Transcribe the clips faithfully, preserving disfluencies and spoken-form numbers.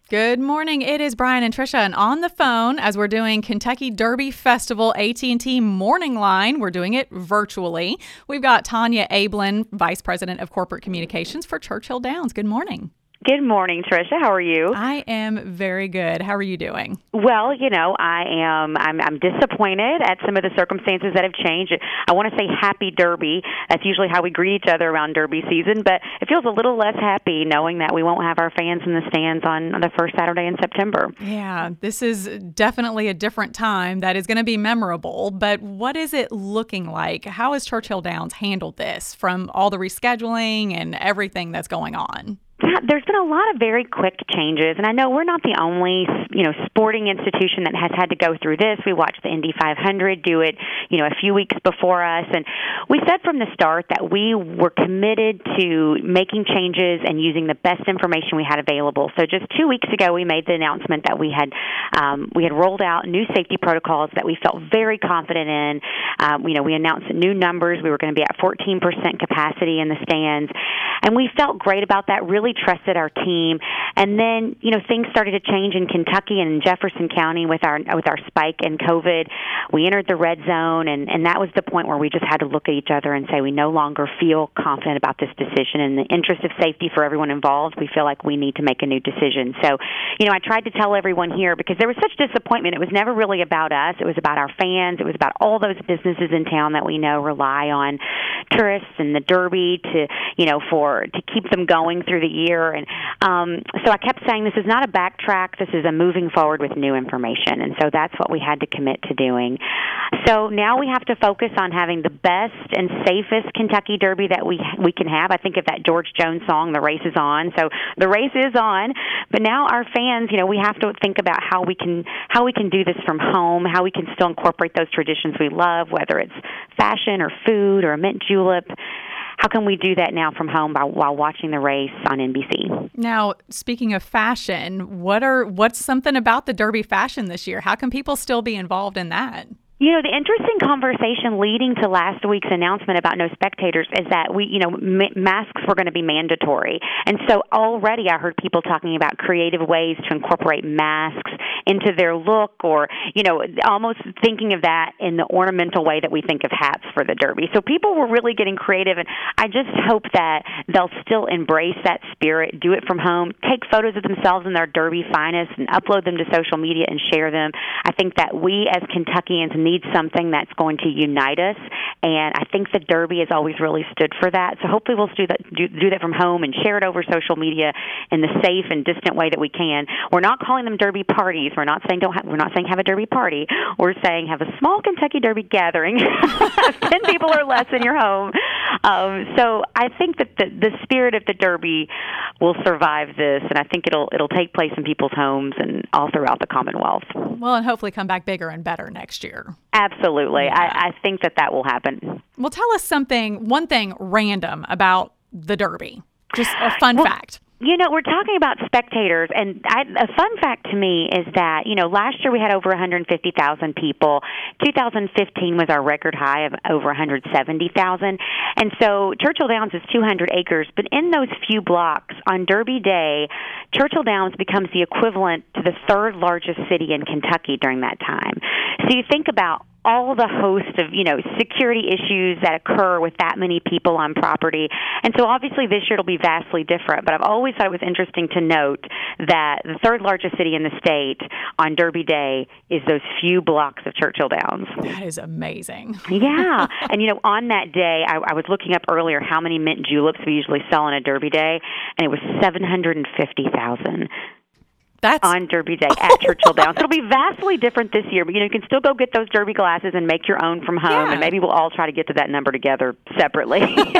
Good morning. It is Brian and Trisha, and on the phone as we're doing Kentucky Derby Festival A T and T Morning Line. We're doing it virtually. We've got Tanya Ablin, Vice President of Corporate Communications for Churchill Downs. Good morning. Good morning, Trisha. How are you? I am very good. How are you doing? Well, you know, I am. I'm, I'm disappointed at some of the circumstances that have changed. I want to say happy Derby. That's usually how we greet each other around Derby season, but it feels a little less happy knowing that we won't have our fans in the stands on, on the first Saturday in September. Yeah, this is definitely a different time that is going to be memorable, but what is it looking like? How has Churchill Downs handled this from all the rescheduling and everything that's going on? Yeah, there's been a lot of very quick changes, and I know we're not the only, you know, sporting institution that has had to go through this. We watched the Indy five hundred do it, you know, a few weeks before us, and we said from the start that we were committed to making changes and using the best information we had available. So just two weeks ago, we made the announcement that we had um, we had rolled out new safety protocols that we felt very confident in. Um, you know, we announced new numbers. We were going to be at fourteen percent capacity in the stands, and we felt great about that. Really trusted our team, and then you know things started to change in Kentucky and in Jefferson County with our with our spike in COVID. We entered the red zone, and and that was the point where we just had to look at each other and say we no longer feel confident about this decision. In the interest of safety for everyone involved, we feel like we need to make a new decision. So, you know, I tried to tell everyone here because there was such disappointment. It was never really about us. It was about our fans. It was about all those businesses in town that we know rely on tourists and the Derby to you know for to keep them going through the year. And um, so I kept saying this is not a backtrack, this is a moving forward with new information. And so that's what we had to commit to doing. So now we have to focus on having the best and safest Kentucky Derby that we we can have. I think of that George Jones song, The Race is On. So the race is on, but now our fans, you know, we have to think about how we can how we can do this from home, how we can still incorporate those traditions we love, whether it's fashion or food or a mint julep. How can we do that now from home by, while watching the race on N B C? Now, speaking of fashion, what are what's something about the Derby fashion this year? How can people still be involved in that? You know, the interesting conversation leading to last week's announcement about no spectators is that we, you know, m- masks were going to be mandatory. And so already I heard people talking about creative ways to incorporate masks into their look or, you know, almost thinking of that in the ornamental way that we think of hats for the Derby. So people were really getting creative, and I just hope that they'll still embrace that spirit, do it from home, take photos of themselves in their Derby finest and upload them to social media and share them. I think that we as Kentuckians need something that's going to unite us, and I think the Derby has always really stood for that. So hopefully we'll do that, do, do that from home and share it over social media in the safe and distant way that we can. We're not calling them Derby parties. We're not saying don't. Ha- we're not saying have a Derby party. We're saying have a small Kentucky Derby gathering, ten people or less in your home. Um, so I think that the, the spirit of the Derby will survive this, and I think it'll it'll take place in people's homes and all throughout the Commonwealth. Well, and hopefully come back bigger and better next year. Absolutely. Yeah. I, I think that that will happen. Well, tell us something, one thing random about the Derby. Just a fun well, fact. You know, we're talking about spectators, and I, a fun fact to me is that, you know, last year we had over one hundred fifty thousand people. two thousand fifteen was our record high of over one hundred seventy thousand. And so Churchill Downs is two hundred acres, but in those few blocks, on Derby Day, Churchill Downs becomes the equivalent to the third largest city in Kentucky during that time. So you think about all the host of, you know, security issues that occur with that many people on property. And so obviously this year it'll be vastly different, but I've always thought it was interesting to note that the third largest city in the state on Derby Day is those few blocks of Churchill Downs. That is amazing. Yeah. And, you know, on that day, I, I was looking up earlier how many mint juleps we usually sell on a Derby Day, and it was seven hundred fifty thousand. That's on Derby Day at Churchill Downs. It'll be vastly different this year, but you know you can still go get those Derby glasses and make your own from home, yeah. and maybe we'll all try to get to that number together separately.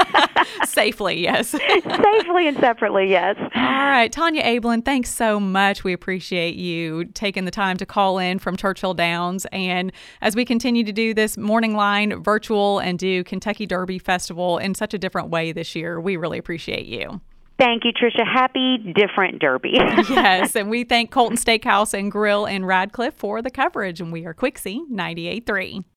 Safely, yes. Safely and separately, yes. All right, Tanya Ablin, thanks so much. We appreciate you taking the time to call in from Churchill Downs, and as we continue to do this morning line virtual and do Kentucky Derby Festival in such a different way this year, we really appreciate you. Thank you, Trisha. Happy different Derby. Yes, and we thank Colton Steakhouse and Grill in Radcliffe for the coverage, and we are Quixie ninety-eight point three.